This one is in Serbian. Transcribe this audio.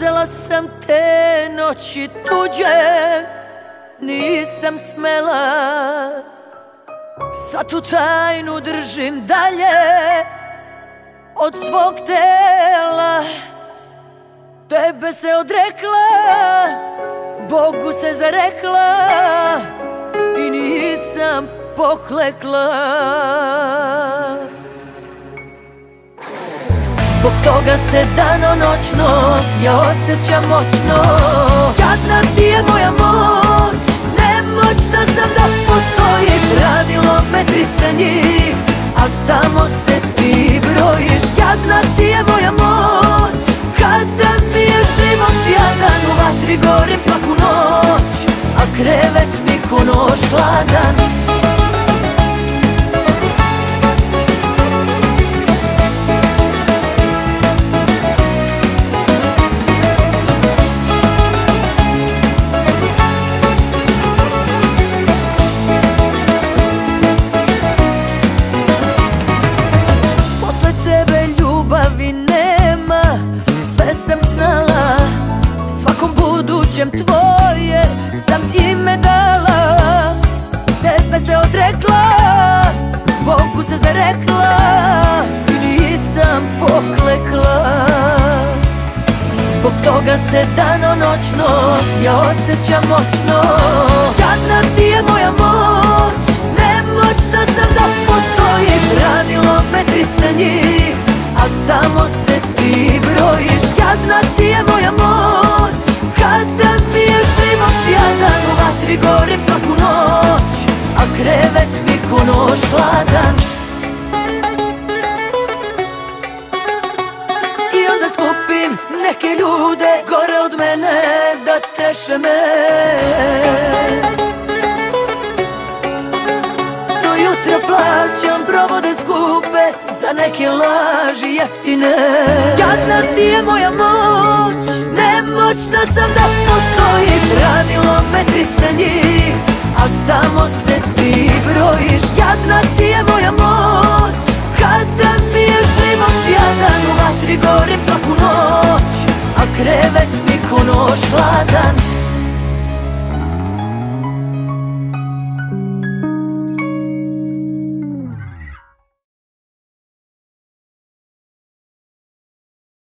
Uzela sam te noći tuđe, nisam smela. Sad tu tajnu držim dalje od svog tela. Tebe se odrekla, Bogu se zarekla i nisam poklekla. Zbog toga se danonoćno ja osjećam moćno. Jadna ti je moja moć, nemoćna sam da postojiš. Radilo me 300 njih, a samo se ti brojiš. Jadna ti je moja moć, kada mi je život jadan. U vatri gorim svaku noć, a krevet mi ko nož hladan. Tvoje sam ime dala, tebe se odrekla, Bogu se zarekla i nisam poklekla. Zbog toga se danonoćno ja osjećam moćno. Jadna ti je moja moć, nemoćna sam da postojiš. Radilo me 300 njih, a samo se ti brojiš. Jadna ti je moja moć, kada mi je život jadan. U vatri gorim svaku noć, a krevet mi ko nož hladan. I onda skupim neke ljude gore od mene da teše me. Do jutra plaćam provode skupe za neke laži jeftine. Jadna ti je moja moć, nemoćna sam da postojiš. Radilo me 300 njih, a samo se ti brojiš. Jadna ti je moja moć, kada mi je život jadan. U vatri gorim svaku noć, a krevet mi ko nož hladan.